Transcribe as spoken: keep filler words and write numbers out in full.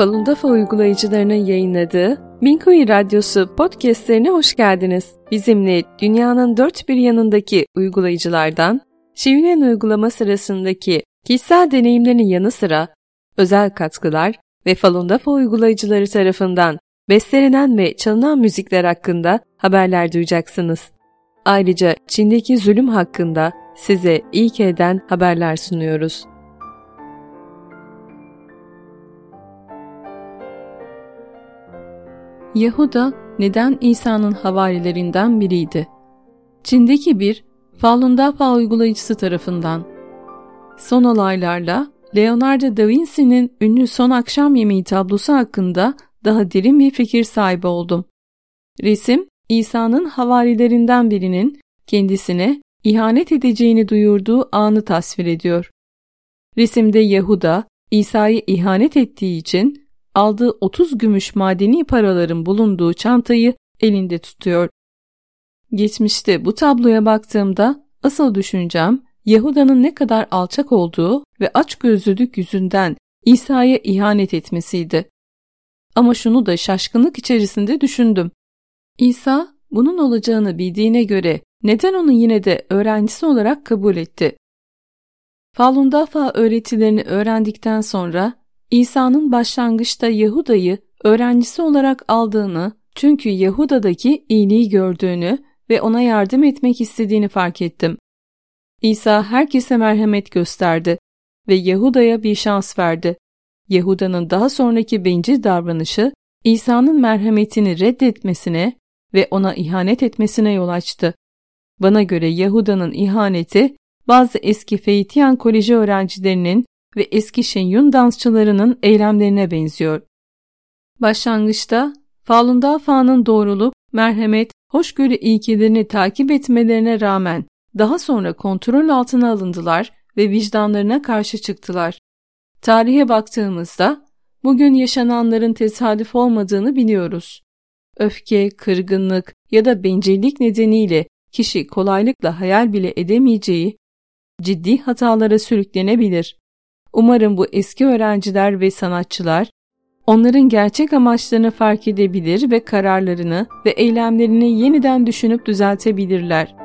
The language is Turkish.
Falun Dafa uygulayıcılarının yayınladığı Minkuyi Radyosu podcastlerine hoş geldiniz. Bizimle dünyanın dört bir yanındaki uygulayıcılardan, Şivnen uygulama sırasındaki kişisel deneyimlerinin yanı sıra özel katkılar ve Falun Dafa uygulayıcıları tarafından bestelenen ve çalınan müzikler hakkında haberler duyacaksınız. Ayrıca Çin'deki zulüm hakkında size ilk elden haberler sunuyoruz. Yahuda neden İsa'nın havarilerinden biriydi? Çin'deki bir Falun Dafa uygulayıcısı tarafından. Son olaylarla Leonardo da Vinci'nin ünlü Son Akşam Yemeği tablosu hakkında daha derin bir fikir sahibi oldum. Resim, İsa'nın havarilerinden birinin kendisine ihanet edeceğini duyurduğu anı tasvir ediyor. Resimde Yahuda, İsa'yı ihanet ettiği için aldığı otuz gümüş madeni paraların bulunduğu çantayı elinde tutuyor. Geçmişte bu tabloya baktığımda asıl düşüncem Yahuda'nın ne kadar alçak olduğu ve açgözlülük yüzünden İsa'ya ihanet etmesiydi. Ama şunu da şaşkınlık içerisinde düşündüm. İsa bunun olacağını bildiğine göre neden onu yine de öğrencisi olarak kabul etti? Falun Dafa öğretilerini öğrendikten sonra İsa'nın başlangıçta Yahuda'yı öğrencisi olarak aldığını, çünkü Yahuda'daki iyiliği gördüğünü ve ona yardım etmek istediğini fark ettim. İsa herkese merhamet gösterdi ve Yahuda'ya bir şans verdi. Yahuda'nın daha sonraki bencil davranışı İsa'nın merhametini reddetmesine ve ona ihanet etmesine yol açtı. Bana göre Yahuda'nın ihaneti bazı eski Feitian Koleji öğrencilerinin ve eski Shenyun dansçılarının eylemlerine benziyor. Başlangıçta Falun Dafa'nın doğruluk, merhamet, hoşgörü ilkelerini takip etmelerine rağmen daha sonra kontrol altına alındılar ve vicdanlarına karşı çıktılar. Tarihe baktığımızda bugün yaşananların tesadüf olmadığını biliyoruz. Öfke, kırgınlık ya da bencillik nedeniyle kişi kolaylıkla hayal bile edemeyeceği ciddi hatalara sürüklenebilir. Umarım bu eski öğrenciler ve sanatçılar onların gerçek amaçlarını fark edebilir ve kararlarını ve eylemlerini yeniden düşünüp düzeltebilirler.